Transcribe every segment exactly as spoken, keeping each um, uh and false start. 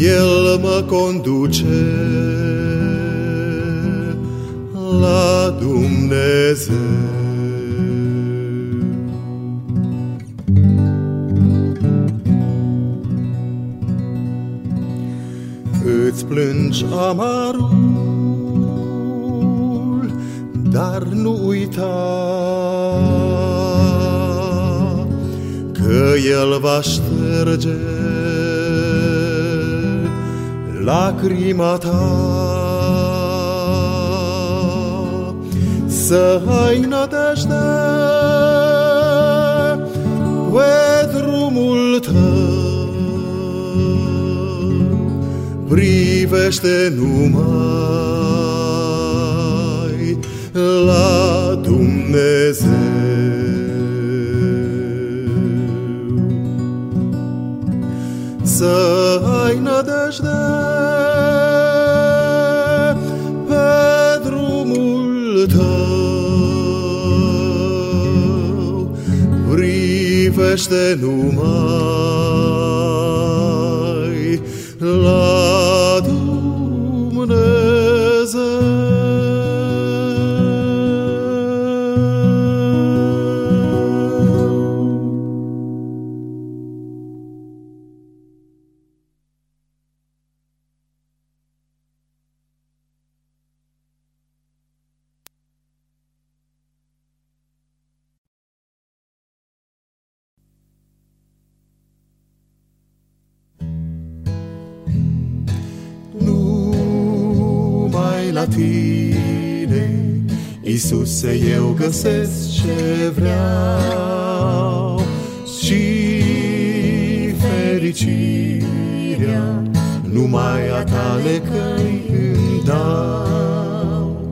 El mă conduce la Dumnezeu. Îți plângi amarul, dar nu uita că El va șterge lacrima ta. Să ai nădejde pe drumul tău, privește numai la Dumnezeu. Să ai nădejde pe drumul tău, privește numai la Dumnezeu. La tine, Iisuse, eu găsesc ce vreau, și fericirea numai a tale căi îmi dau.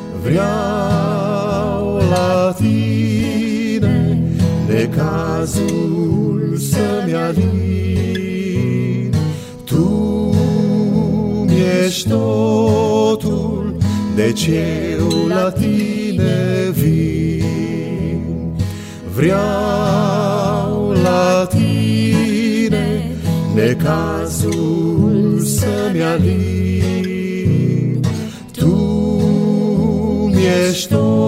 Vreau la tine necazul să-mi alin. Tu mi-ești totul, deci eu la tine vin. Vreau la tine necazul să-mi alin. Tu mi-ești totul,